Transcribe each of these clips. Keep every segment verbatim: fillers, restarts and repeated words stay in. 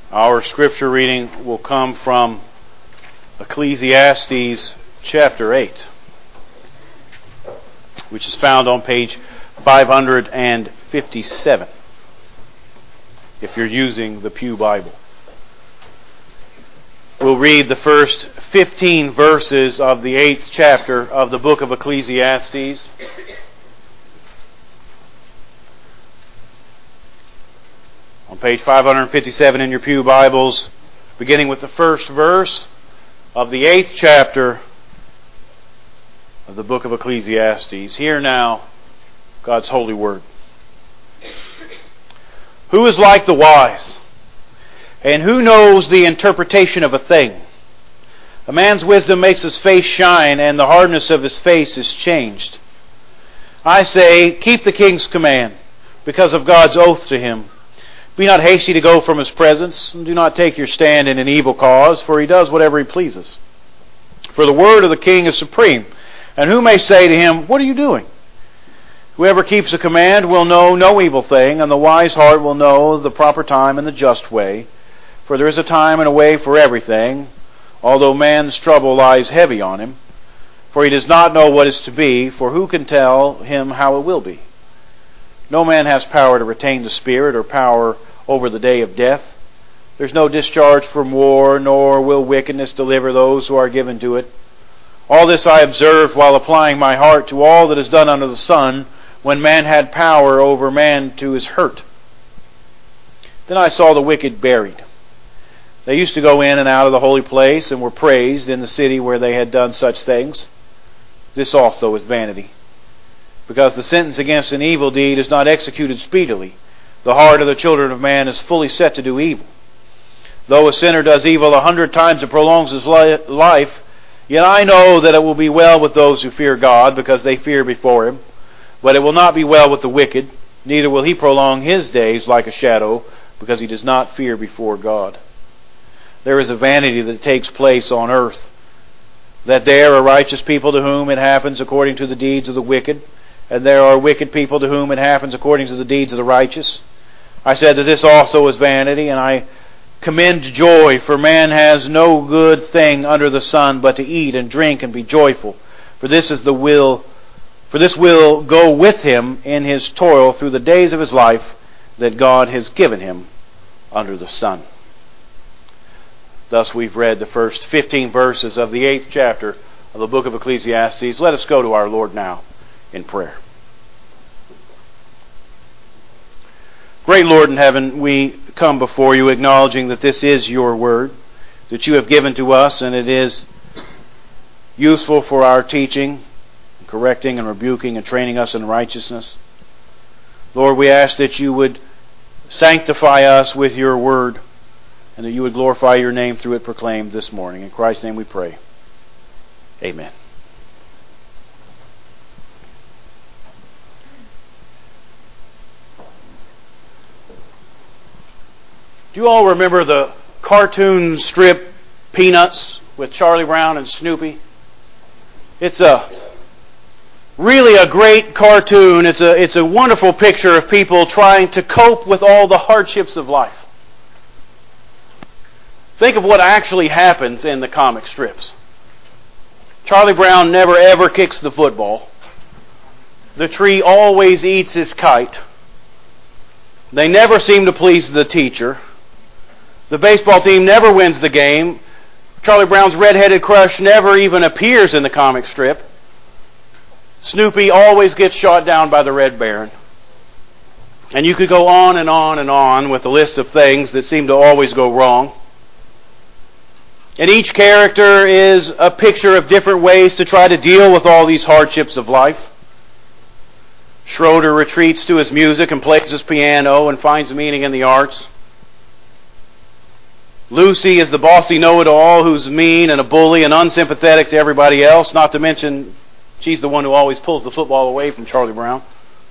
Our scripture reading will come from Ecclesiastes chapter eight, which is found on page five hundred fifty-seven, if you're using the Pew Bible. We'll read the first fifteen verses of the eighth chapter of the book of Ecclesiastes. On page five hundred fifty-seven in your Pew Bibles, beginning with the first verse of the eighth chapter of the book of Ecclesiastes. Hear now God's holy word. Who is like the wise? And who knows the interpretation of a thing? A man's wisdom makes his face shine, and the hardness of his face is changed. I say, keep the king's command, because of God's oath to him. Be not hasty to go from his presence, and do not take your stand in an evil cause, for he does whatever he pleases. For the word of the king is supreme, and who may say to him, what are you doing? Whoever keeps a command will know no evil thing, and the wise heart will know the proper time and the just way. For there is a time and a way for everything, although man's trouble lies heavy on him. For he does not know what is to be, for who can tell him how it will be? No man has power to retain the spirit, or power over the day of death. There's no discharge from war, nor will wickedness deliver those who are given to it. All this I observed while applying my heart to all that is done under the sun, when man had power over man to his hurt. Then I saw the wicked buried. They used to go in and out of the holy place, and were praised in the city where they had done such things. This also is vanity. Because the sentence against an evil deed is not executed speedily. The heart of the children of man is fully set to do evil. Though a sinner does evil a hundred times and prolongs his life, yet I know that it will be well with those who fear God, because they fear before him. But it will not be well with the wicked, neither will he prolong his days like a shadow, because he does not fear before God. There is a vanity that takes place on earth, that there are righteous people to whom it happens according to the deeds of the wicked, and there are wicked people to whom it happens according to the deeds of the righteous. I said that this also is vanity, and I commend joy, for man has no good thing under the sun but to eat and drink and be joyful. For this is the will, for this will go with him in his toil through the days of his life that God has given him under the sun. Thus we've read the first fifteen verses of the eighth chapter of the book of Ecclesiastes. Let us go to our Lord now in prayer. Great Lord in heaven, we come before you acknowledging that this is your word that you have given to us, and it is useful for our teaching, correcting and rebuking and training us in righteousness. Lord, we ask that you would sanctify us with your word, and that you would glorify your name through it proclaimed this morning. In Christ's name we pray. Amen. Do you all remember the cartoon strip Peanuts with Charlie Brown and Snoopy? It's a really a great cartoon. It's a it's a wonderful picture of people trying to cope with all the hardships of life. Think of what actually happens in the comic strips. Charlie Brown never ever kicks the football. The tree always eats his kite. They never seem to please the teacher. The baseball team never wins the game. Charlie Brown's red-headed crush never even appears in the comic strip. Snoopy always gets shot down by the Red Baron. And you could go on and on and on with a list of things that seem to always go wrong. And each character is a picture of different ways to try to deal with all these hardships of life. Schroeder retreats to his music and plays his piano and finds meaning in the arts. Lucy is the bossy know-it-all who's mean and a bully and unsympathetic to everybody else, not to mention she's the one who always pulls the football away from Charlie Brown.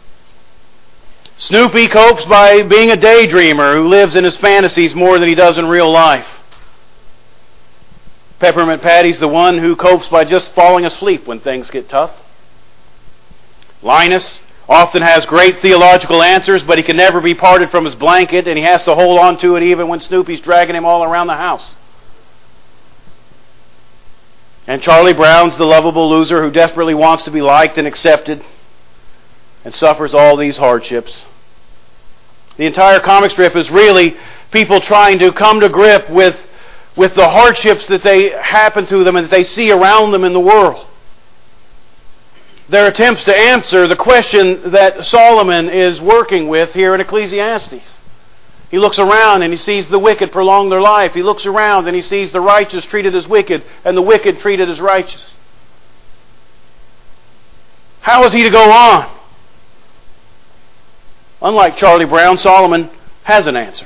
Snoopy copes by being a daydreamer who lives in his fantasies more than he does in real life. Peppermint Patty's the one who copes by just falling asleep when things get tough. Linus often has great theological answers, but he can never be parted from his blanket, and he has to hold on to it even when Snoopy's dragging him all around the house. And Charlie Brown's the lovable loser who desperately wants to be liked and accepted and suffers all these hardships. The entire comic strip is really people trying to come to grip with, with the hardships that they happen to them and that they see around them in the world. Their attempts to answer the question that Solomon is working with here in Ecclesiastes. He looks around and he sees the wicked prolong their life. He looks around and he sees the righteous treated as wicked and the wicked treated as righteous. How is he to go on? Unlike Charlie Brown, Solomon has an answer.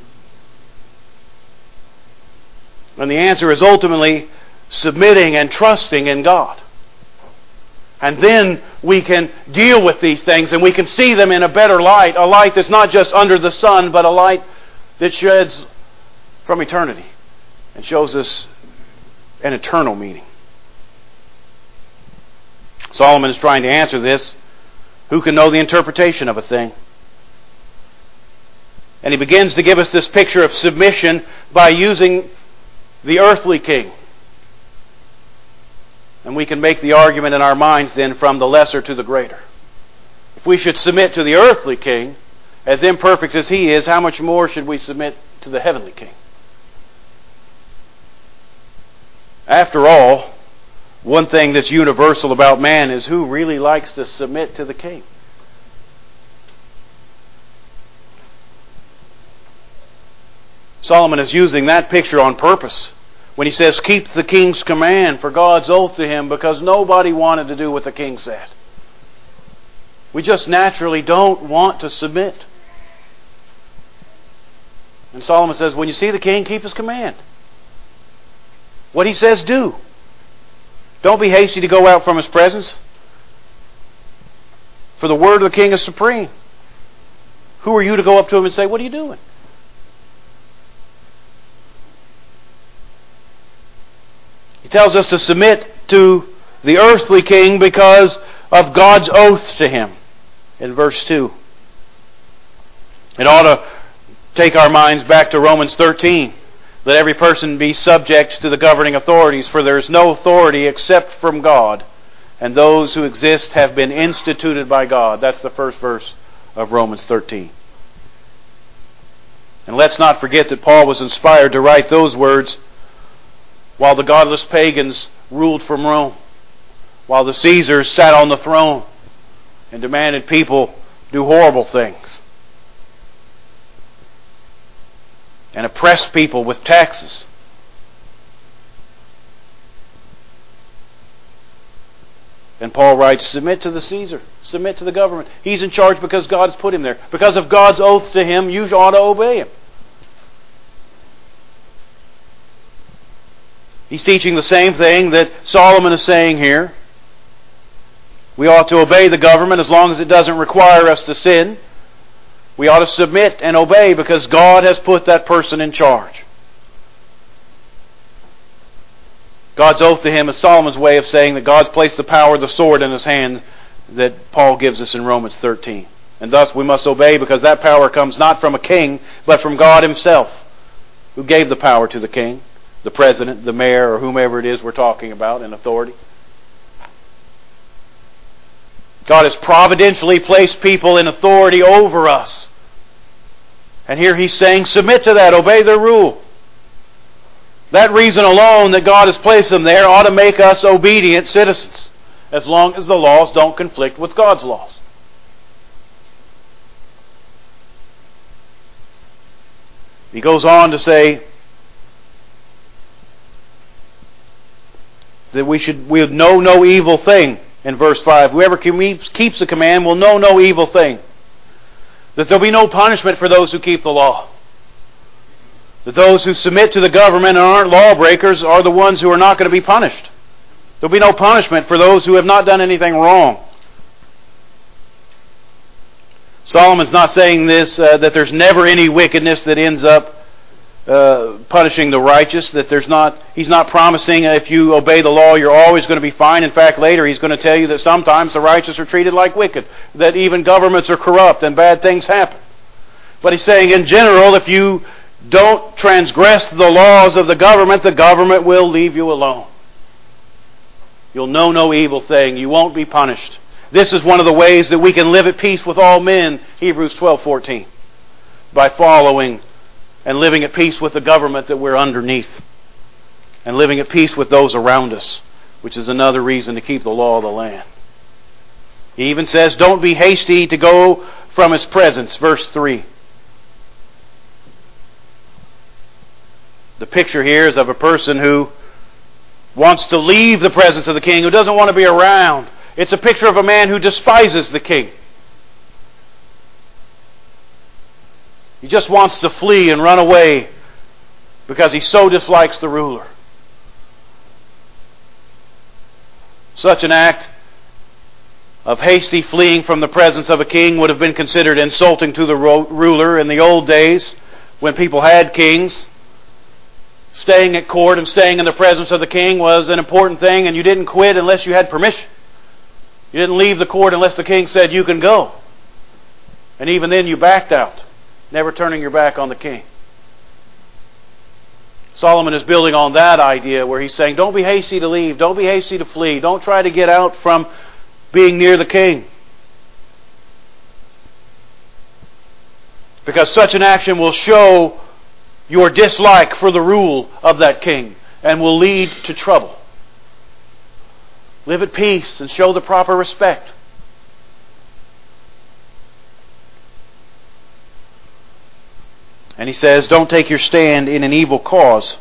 And the answer is ultimately submitting and trusting in God. And then we can deal with these things and we can see them in a better light, a light that's not just under the sun, but a light that sheds from eternity and shows us an eternal meaning. Solomon is trying to answer this. Who can know the interpretation of a thing? And he begins to give us this picture of submission by using the earthly king. And we can make the argument in our minds then from the lesser to the greater. If we should submit to the earthly king, as imperfect as he is, how much more should we submit to the heavenly king? After all, one thing that's universal about man is who really likes to submit to the king. Solomon is using that picture on purpose when he says, keep the king's command for God's oath to him, because nobody wanted to do what the king said. We just naturally don't want to submit. And Solomon says, when you see the king, keep his command. What he says, do. Don't be hasty to go out from his presence, for the word of the king is supreme. Who are you to go up to him and say, what are you doing? He tells us to submit to the earthly king because of God's oath to him in verse two. It ought to take our minds back to Romans thirteen. Let every person be subject to the governing authorities, for there is no authority except from God, and those who exist have been instituted by God. That's the first verse of Romans thirteen. And let's not forget that Paul was inspired to write those words while the godless pagans ruled from Rome, while the Caesars sat on the throne and demanded people do horrible things and oppressed people with taxes. And Paul writes, submit to the Caesar, submit to the government. He's in charge because God has put him there. Because of God's oath to him, you ought to obey him. He's teaching the same thing that Solomon is saying here. We ought to obey the government as long as it doesn't require us to sin. We ought to submit and obey because God has put that person in charge. God's oath to him is Solomon's way of saying that God's placed the power of the sword in his hand that Paul gives us in Romans thirteen. And thus we must obey because that power comes not from a king, but from God himself, who gave the power to the king, the president, the mayor, or whomever it is we're talking about in authority. God has providentially placed people in authority over us. And here he's saying, submit to that, obey their rule. That reason alone that God has placed them there ought to make us obedient citizens, as long as the laws don't conflict with God's laws. He goes on to say that we should we would know no evil thing in verse five. Whoever keeps the command will know no evil thing. That there will be no punishment for those who keep the law. That those who submit to the government and aren't lawbreakers are the ones who are not going to be punished. There will be no punishment for those who have not done anything wrong. Solomon's not saying this, uh, that there's never any wickedness that ends up uh, punishing the righteous, that there's not, he's not promising if you obey the law you're always going to be fine. In fact, later he's going to tell you that sometimes the righteous are treated like wicked, that even governments are corrupt and bad things happen. But he's saying in general, if you don't transgress the laws of the government, the government will leave you alone. You'll know no evil thing. You won't be punished. This is one of the ways that we can live at peace with all men, Hebrews twelve fourteen, by following and living at peace with the government that we're underneath, and living at peace with those around us, which is another reason to keep the law of the land. He even says, don't be hasty to go from His presence, verse three. The picture here is of a person who wants to leave the presence of the king, who doesn't want to be around. It's a picture of a man who despises the king. He just wants to flee and run away because he so dislikes the ruler. Such an act of hasty fleeing from the presence of a king would have been considered insulting to the ruler in the old days when people had kings. Staying at court and staying in the presence of the king was an important thing, and you didn't quit unless you had permission. You didn't leave the court unless the king said you can go. And even then you backed out, never turning your back on the king. Solomon is building on that idea where he's saying, don't be hasty to leave, don't be hasty to flee, don't try to get out from being near the king. Because such an action will show your dislike for the rule of that king and will lead to trouble. Live at peace and show the proper respect. And he says, don't take your stand in an evil cause.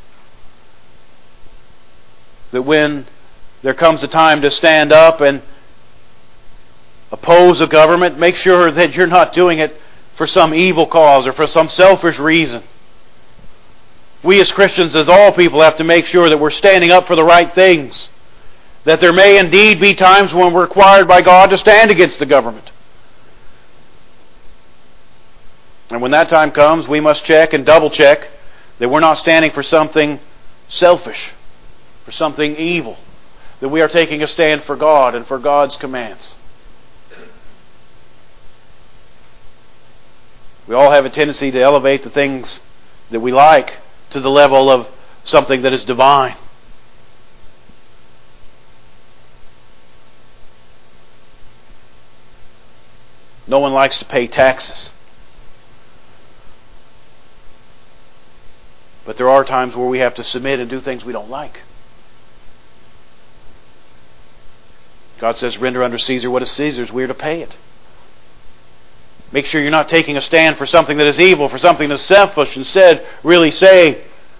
That when there comes a time to stand up and oppose a government, make sure that you're not doing it for some evil cause or for some selfish reason. We as Christians, as all people, have to make sure that we're standing up for the right things. That there may indeed be times when we're required by God to stand against the government. And when that time comes, we must check and double check that we're not standing for something selfish, for something evil. That we are taking a stand for God and for God's commands. We all have a tendency to elevate the things that we like to the level of something that is divine. No one likes to pay taxes. But there are times where we have to submit and do things we don't like. God says, render unto Caesar what is Caesar's. We are to pay it. Make sure you're not taking a stand for something that is evil, for something that is selfish. Instead, really say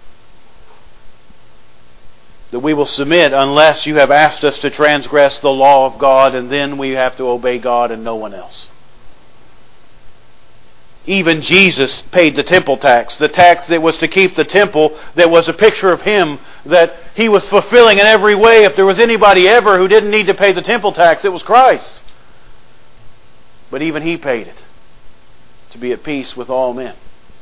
that we will submit unless you have asked us to transgress the law of God, and then we have to obey God and no one else. Even Jesus paid the temple tax, the tax that was to keep the temple, that was a picture of Him, that He was fulfilling in every way. If there was anybody ever who didn't need to pay the temple tax, it was Christ. But even He paid it to be at peace with all men.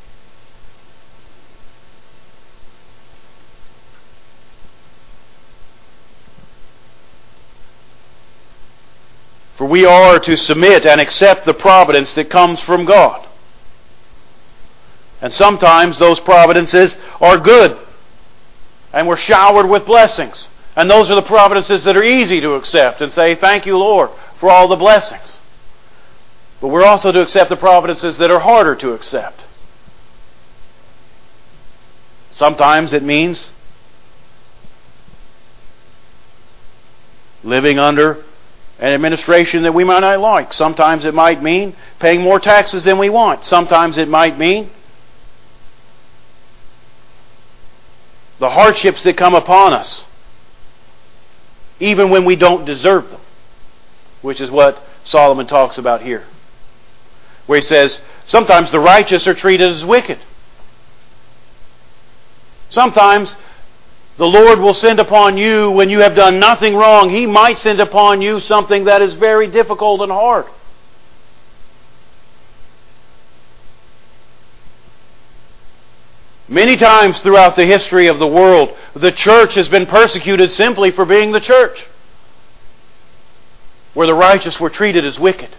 For we are to submit and accept the providence that comes from God. And sometimes those providences are good, and we're showered with blessings. And those are the providences that are easy to accept and say, thank you, Lord, for all the blessings. But we're also to accept the providences that are harder to accept. Sometimes it means living under an administration that we might not like. Sometimes it might mean paying more taxes than we want. Sometimes it might mean the hardships that come upon us, even when we don't deserve them, which is what Solomon talks about here. Where he says, sometimes the righteous are treated as wicked. Sometimes the Lord will send upon you, when you have done nothing wrong, He might send upon you something that is very difficult and hard. Many times throughout the history of the world, the church has been persecuted simply for being the church, where the righteous were treated as wicked.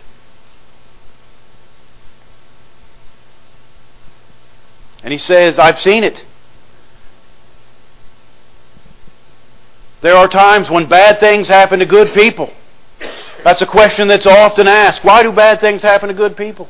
And he says, I've seen it. There are times when bad things happen to good people. That's a question that's often asked. Why do bad things happen to good people?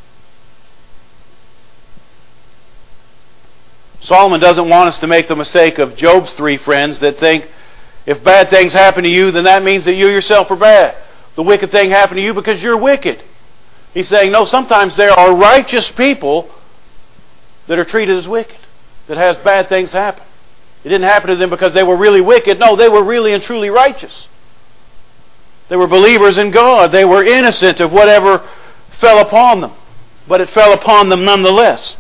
Solomon doesn't want us to make the mistake of Job's three friends that think if bad things happen to you, then that means that you yourself are bad. The wicked thing happened to you because you're wicked. He's saying, no, sometimes there are righteous people that are treated as wicked, that has bad things happen. It didn't happen to them because they were really wicked. No, they were really and truly righteous. They were believers in God. They were innocent of whatever fell upon them. But it fell upon them nonetheless.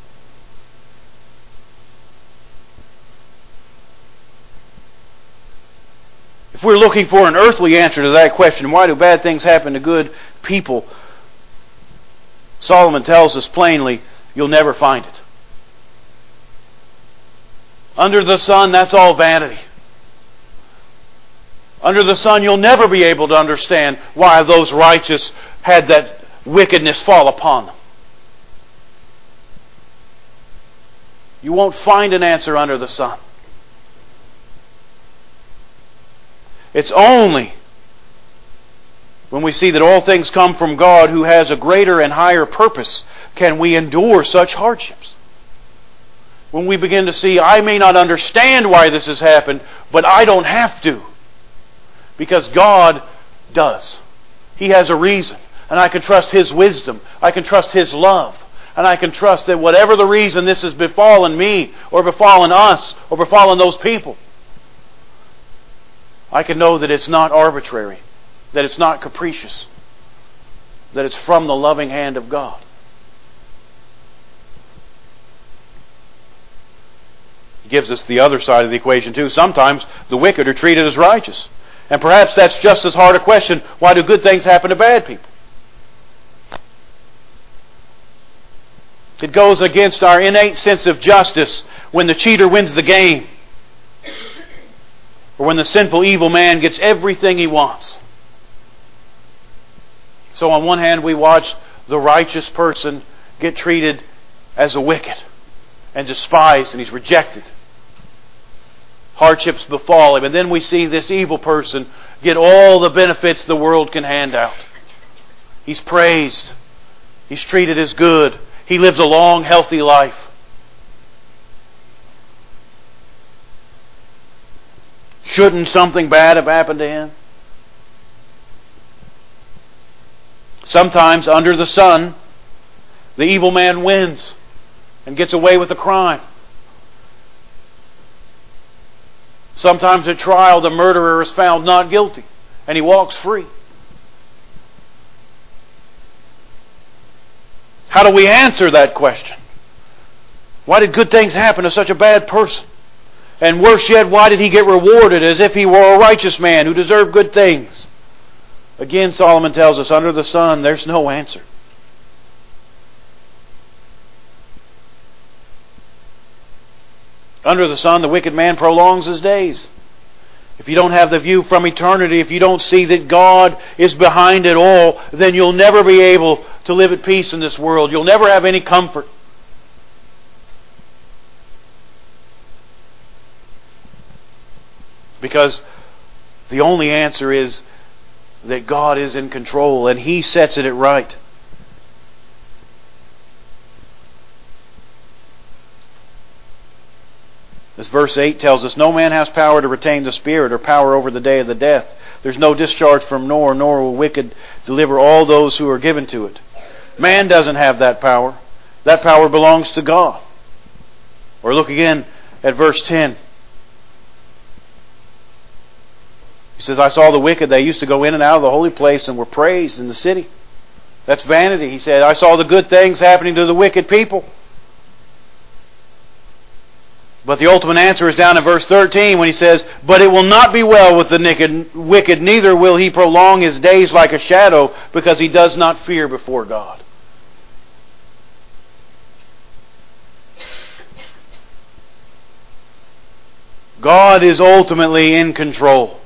If we're looking for an earthly answer to that question, why do bad things happen to good people? Solomon tells us plainly, you'll never find it. Under the sun, that's all vanity. Under the sun, you'll never be able to understand why those righteous had that wickedness fall upon them. You won't find an answer under the sun. It's only when we see that all things come from God, who has a greater and higher purpose, can we endure such hardships. When we begin to see, I may not understand why this has happened, but I don't have to. Because God does. He has a reason. And I can trust His wisdom. I can trust His love. And I can trust that whatever the reason this has befallen me, or befallen us, or befallen those people, I can know that it's not arbitrary, that it's not capricious, that it's from the loving hand of God. He gives us the other side of the equation too. Sometimes the wicked are treated as righteous. And perhaps that's just as hard a question. Why do good things happen to bad people? It goes against our innate sense of justice when the cheater wins the game, or when the sinful evil man gets everything he wants. So on one hand, we watch the righteous person get treated as a wicked and despised, and he's rejected. Hardships befall him. And then we see this evil person get all the benefits the world can hand out. He's praised. He's treated as good. He lives a long, healthy life. Shouldn't something bad have happened to him? Sometimes under the sun, the evil man wins and gets away with the crime. Sometimes at trial, the murderer is found not guilty and he walks free. How do we answer that question? Why did good things happen to such a bad person? And worse yet, why did he get rewarded as if he were a righteous man who deserved good things? Again, Solomon tells us, under the sun, there's no answer. Under the sun, the wicked man prolongs his days. If you don't have the view from eternity, if you don't see that God is behind it all, then you'll never be able to live at peace in this world. You'll never have any comfort. Because the only answer is that God is in control and He sets it right. As verse eight tells us, no man has power to retain the spirit or power over the day of the death. There's no discharge from nor, nor will wicked deliver all those who are given to it. Man doesn't have that power. That power belongs to God. Or look again at verse ten. He says, I saw the wicked, they used to go in and out of the holy place and were praised in the city. That's vanity. He said, I saw the good things happening to the wicked people. But the ultimate answer is down in verse thirteen when he says, but it will not be well with the wicked, neither will he prolong his days like a shadow, because he does not fear before God. God is ultimately in control.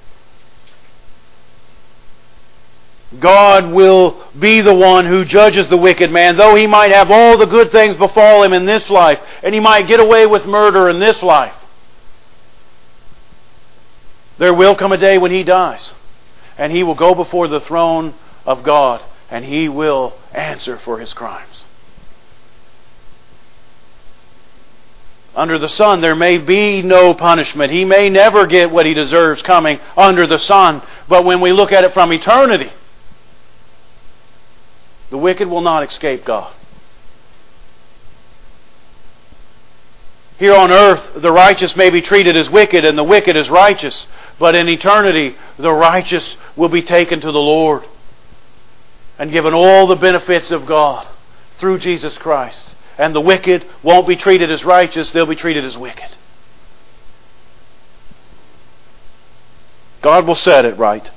God will be the one who judges the wicked man, though he might have all the good things befall him in this life, and he might get away with murder in this life. There will come a day when he dies, and he will go before the throne of God, and he will answer for his crimes. Under the sun, there may be no punishment. He may never get what he deserves coming under the sun. But when we look at it from eternity, the wicked will not escape God. Here on earth, the righteous may be treated as wicked and the wicked as righteous. But in eternity, the righteous will be taken to the Lord and given all the benefits of God through Jesus Christ. And the wicked won't be treated as righteous, they'll be treated as wicked. God will set it right.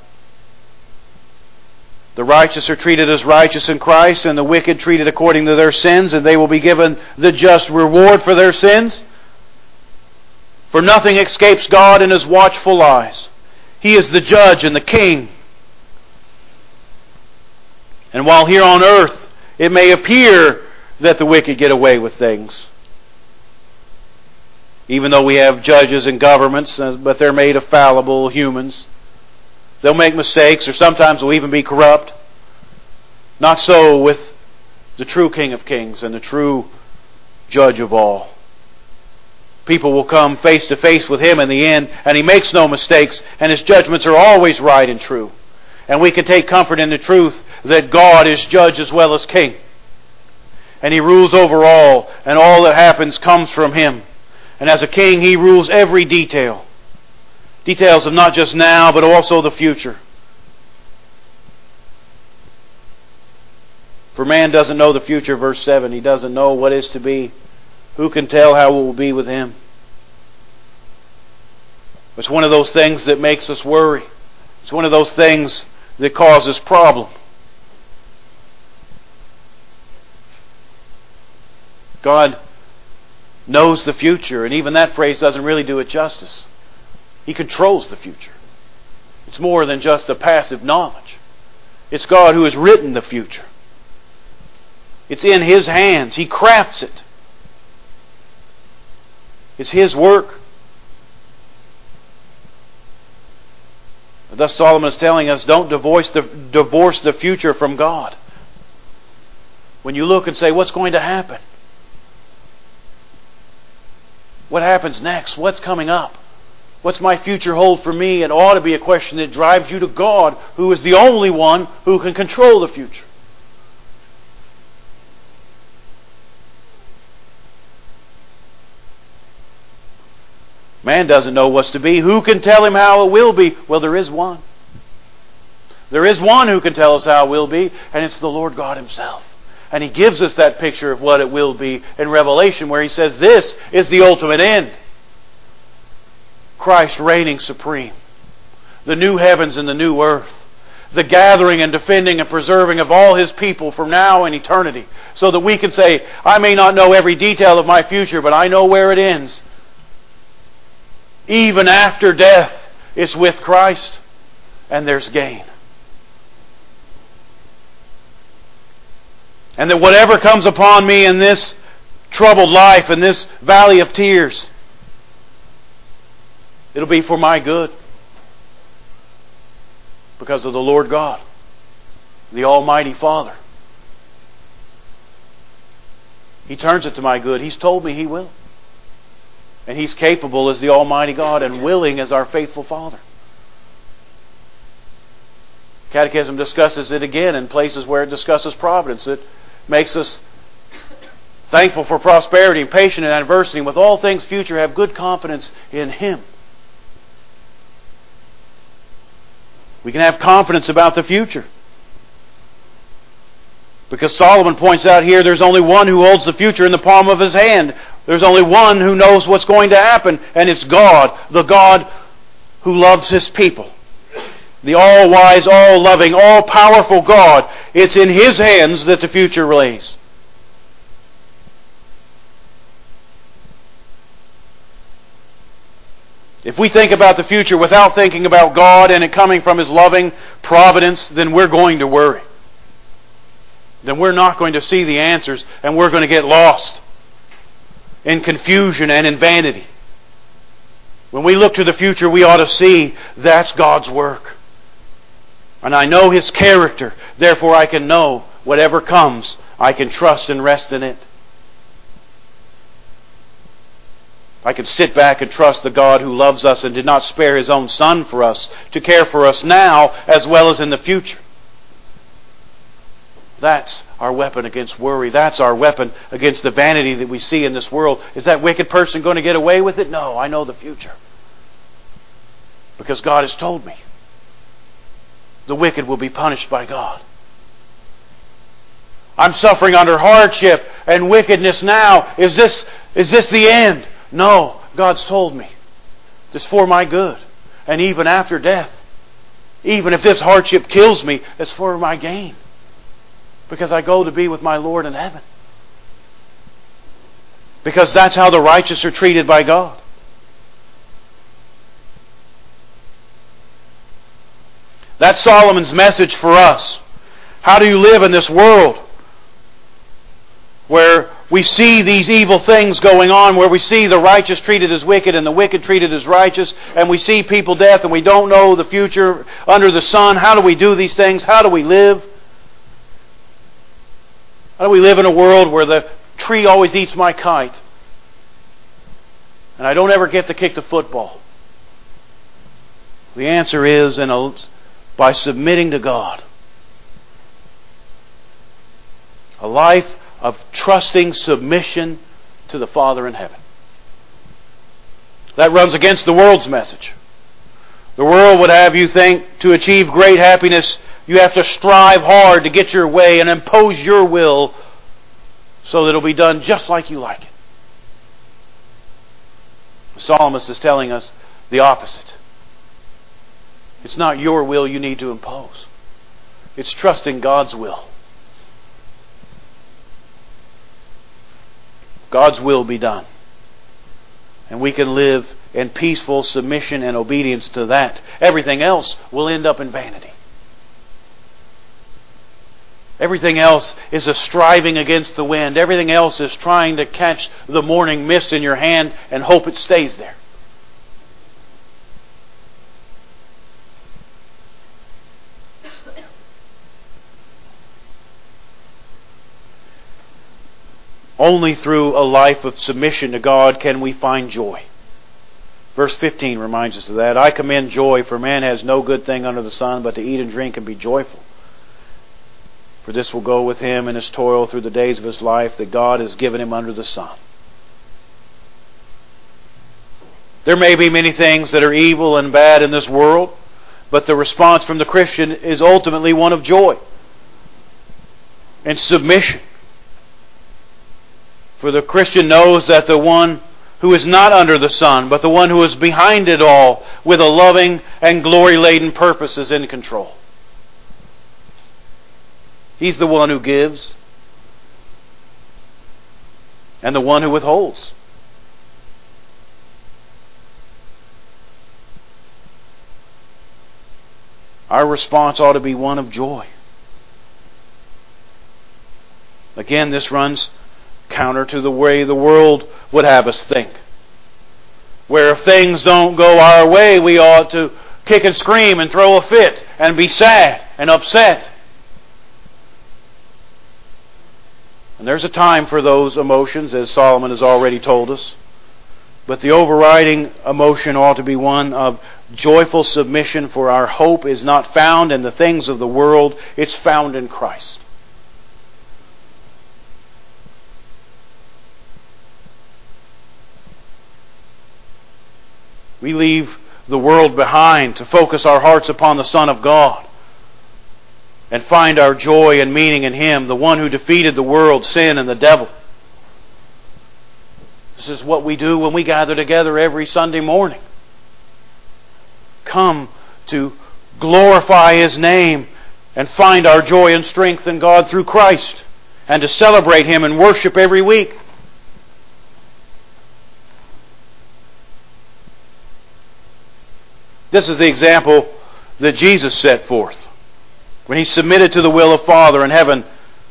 The righteous are treated as righteous in Christ, and the wicked treated according to their sins, and they will be given the just reward for their sins. For nothing escapes God in His watchful eyes. He is the judge and the king. And while here on earth it may appear that the wicked get away with things, even though we have judges and governments, but they're made of fallible humans. They'll make mistakes, or sometimes they'll even be corrupt. Not so with the true King of Kings and the true Judge of all. People will come face to face with Him in the end, and He makes no mistakes, and His judgments are always right and true. And we can take comfort in the truth that God is Judge as well as King. And He rules over all, and all that happens comes from Him. And as a king, He rules every detail. Details of not just now, but also the future. For man doesn't know the future, verse seven. He doesn't know what is to be. Who can tell how it will be with him? It's one of those things that makes us worry. It's one of those things that causes problem. God knows the future, and even that phrase doesn't really do it justice. He controls the future. It's more than just a passive knowledge. It's God who has written the future. It's in His hands. He crafts it. It's His work. Thus Solomon is telling us, don't divorce the, divorce the future from God. When you look and say, what's going to happen? What happens next? What's coming up? What's my future hold for me? It ought to be a question that drives you to God, who is the only one who can control the future. Man doesn't know what's to be. Who can tell him how it will be? Well, there is one. There is one who can tell us how it will be, and it's the Lord God Himself. And He gives us that picture of what it will be in Revelation, where He says this is the ultimate end. Christ reigning supreme. The new heavens and the new earth. The gathering and defending and preserving of all His people from now and eternity. So that we can say, I may not know every detail of my future, but I know where it ends. Even after death, it's with Christ, and there's gain. And that whatever comes upon me in this troubled life, in this valley of tears, it'll be for my good. Because of the Lord God, the Almighty Father. He turns it to my good. He's told me He will. And He's capable as the Almighty God and willing as our faithful Father. Catechism discusses it again in places where it discusses providence. It makes us thankful for prosperity and patient in adversity, and with all things future have good confidence in Him. We can have confidence about the future. Because Solomon points out here, there's only one who holds the future in the palm of his hand. There's only one who knows what's going to happen, and it's God, the God who loves His people. The all-wise, all-loving, all-powerful God. It's in His hands that the future lays. If we think about the future without thinking about God and it coming from His loving providence, then we're going to worry. Then we're not going to see the answers, and we're going to get lost in confusion and in vanity. When we look to the future, we ought to see that's God's work. And I know His character, therefore I can know whatever comes, I can trust and rest in it. I can sit back and trust the God who loves us and did not spare His own Son for us, to care for us now as well as in the future. That's our weapon against worry. That's our weapon against the vanity that we see in this world. Is that wicked person going to get away with it? No, I know the future. Because God has told me. The wicked will be punished by God. I'm suffering under hardship and wickedness now. Is this, is this the end? No, God's told me. It's for my good. And even after death, even if this hardship kills me, it's for my gain. Because I go to be with my Lord in heaven. Because that's how the righteous are treated by God. That's Solomon's message for us. How do you live in this world where we see these evil things going on, where we see the righteous treated as wicked and the wicked treated as righteous, and we see people death and we don't know the future under the sun? How do we do these things? How do we live? How do we live in a world where the tree always eats my kite and I don't ever get to kick the football? The answer is in a, by submitting to God. A life of trusting submission to the Father in heaven. That runs against the world's message. The world would have you think to achieve great happiness, you have to strive hard to get your way and impose your will so that it'll be done just like you like it. The psalmist is telling us the opposite. It's not your will you need to impose. It's trusting God's will. God's will be done. And we can live in peaceful submission and obedience to that. Everything else will end up in vanity. Everything else is a striving against the wind. Everything else is trying to catch the morning mist in your hand and hope it stays there. Only through a life of submission to God can we find joy. Verse fifteen reminds us of that. I commend joy, for man has no good thing under the sun but to eat and drink and be joyful. For this will go with him in his toil through the days of his life that God has given him under the sun. There may be many things that are evil and bad in this world, but the response from the Christian is ultimately one of joy and submission. For the Christian knows that the one who is not under the sun, but the one who is behind it all, with a loving and glory-laden purpose, is in control. He's the one who gives and the one who withholds. Our response ought to be one of joy. Again, this runs counter to the way the world would have us think. Where if things don't go our way, we ought to kick and scream and throw a fit and be sad and upset. And there's a time for those emotions, as Solomon has already told us. But the overriding emotion ought to be one of joyful submission, for our hope is not found in the things of the world, it's found in Christ. We leave the world behind to focus our hearts upon the Son of God and find our joy and meaning in Him, the one who defeated the world, sin, and the devil. This is what we do when we gather together every Sunday morning. Come to glorify His name and find our joy and strength in God through Christ, and to celebrate Him and worship every week. This is the example that Jesus set forth. When He submitted to the will of Father in heaven,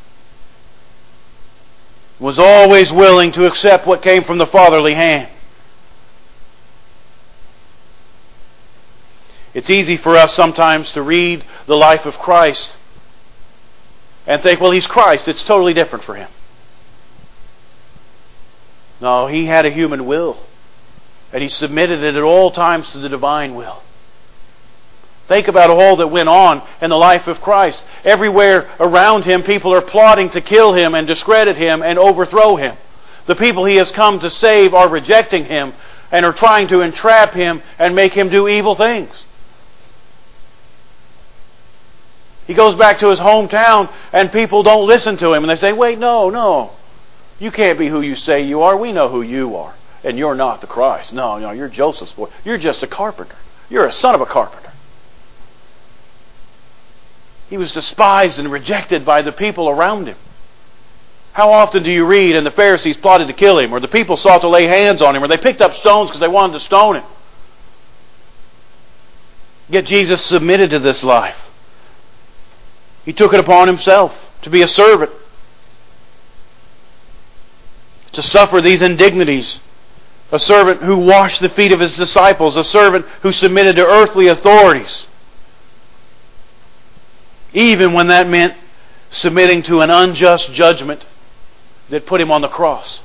was always willing to accept what came from the fatherly hand. It's easy for us sometimes to read the life of Christ and think, well, He's Christ. It's totally different for Him. No, He had a human will. And He submitted it at all times to the divine will. Think about all that went on in the life of Christ. Everywhere around Him, people are plotting to kill Him and discredit Him and overthrow Him. The people He has come to save are rejecting Him and are trying to entrap Him and make Him do evil things. He goes back to His hometown and people don't listen to Him. And they say, wait, no, no. You can't be who you say you are. We know who you are. And you're not the Christ. No, no, you're Joseph's boy. You're just a carpenter. You're a son of a carpenter. He was despised and rejected by the people around Him. How often do you read, and the Pharisees plotted to kill Him, or the people sought to lay hands on Him, or they picked up stones because they wanted to stone Him? Yet Jesus submitted to this life. He took it upon Himself to be a servant, to suffer these indignities. A servant who washed the feet of His disciples, a servant who submitted to earthly authorities, even when that meant submitting to an unjust judgment that put Him on the cross.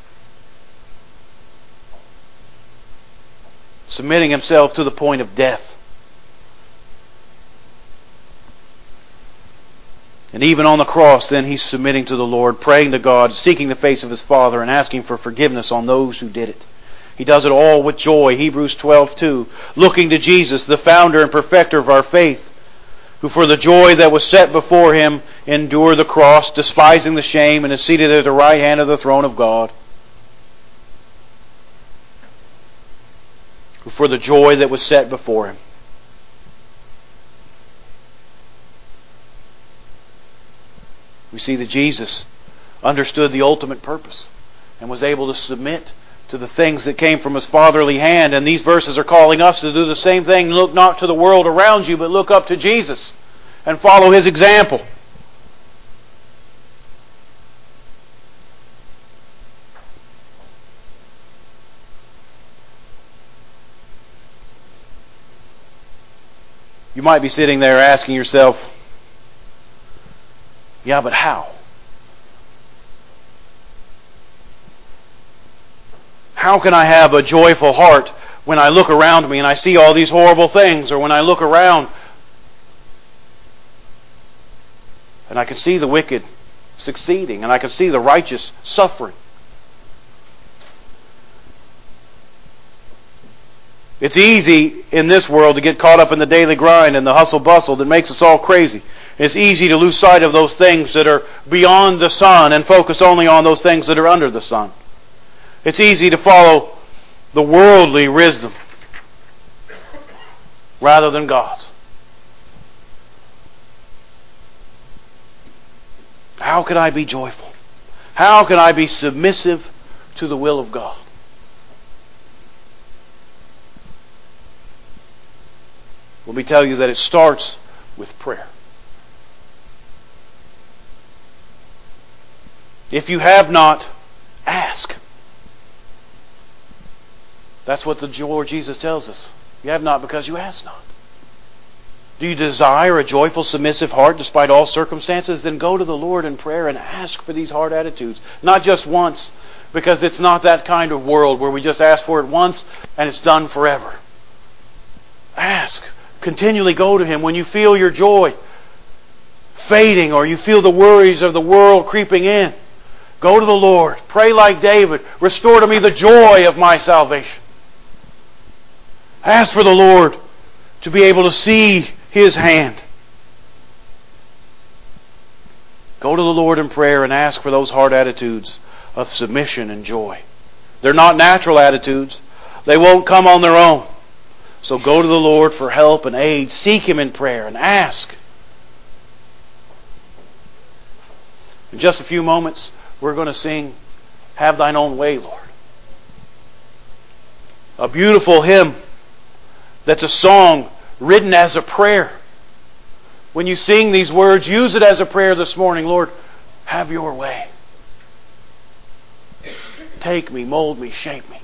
Submitting Himself to the point of death. And even on the cross, then He's submitting to the Lord, praying to God, seeking the face of His Father, and asking for forgiveness on those who did it. He does it all with joy. Hebrews twelve two. Looking to Jesus, the founder and perfecter of our faith, who for the joy that was set before Him endured the cross, despising the shame, and is seated at the right hand of the throne of God. Who for the joy that was set before Him. We see that Jesus understood the ultimate purpose and was able to submit to the things that came from His fatherly hand. And these verses are calling us to do the same thing. Look not to the world around you, but look up to Jesus and follow His example. You might be sitting there asking yourself, yeah, but how? How can I have a joyful heart when I look around me and I see all these horrible things, or when I look around and I can see the wicked succeeding and I can see the righteous suffering? It's easy in this world to get caught up in the daily grind and the hustle bustle that makes us all crazy. It's easy to lose sight of those things that are beyond the sun and focus only on those things that are under the sun. It's easy to follow the worldly wisdom rather than God's. How can I be joyful? How can I be submissive to the will of God? Let me tell you that it starts with prayer. If you have not, ask. That's what the Lord Jesus tells us. You have not because you ask not. Do you desire a joyful, submissive heart despite all circumstances? Then go to the Lord in prayer and ask for these hard attitudes. Not just once, because it's not that kind of world where we just ask for it once and it's done forever. Ask. Continually go to Him when you feel your joy fading or you feel the worries of the world creeping in. Go to the Lord. Pray like David. Restore to me the joy of my salvation. Ask for the Lord to be able to see His hand. Go to the Lord in prayer and ask for those hard attitudes of submission and joy. They're not natural attitudes. They won't come on their own. So go to the Lord for help and aid. Seek Him in prayer and ask. In just a few moments, we're going to sing, Have Thine Own Way, Lord. A beautiful hymn that's a song written as a prayer. When you sing these words, use it as a prayer this morning. Lord, have your way. Take me, mold me, shape me.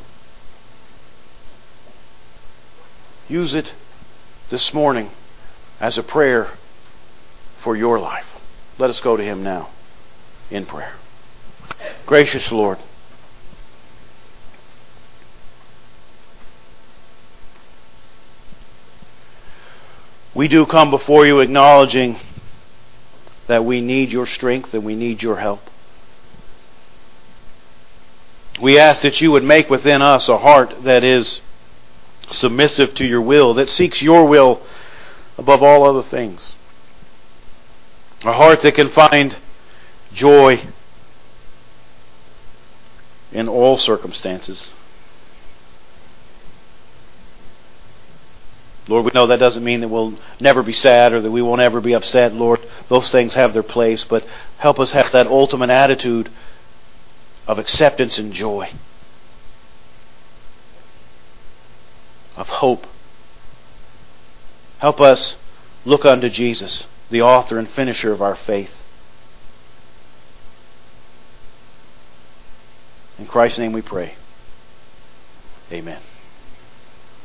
Use it this morning as a prayer for your life. Let us go to Him now in prayer. Gracious Lord, we do come before you acknowledging that we need your strength and we need your help. We ask that you would make within us a heart that is submissive to your will, that seeks your will above all other things. A heart that can find joy in all circumstances. Lord, we know that doesn't mean that we'll never be sad or that we won't ever be upset. Lord, those things have their place, but help us have that ultimate attitude of acceptance and joy, of hope. Help us look unto Jesus, the author and finisher of our faith. In Christ's name we pray. Amen.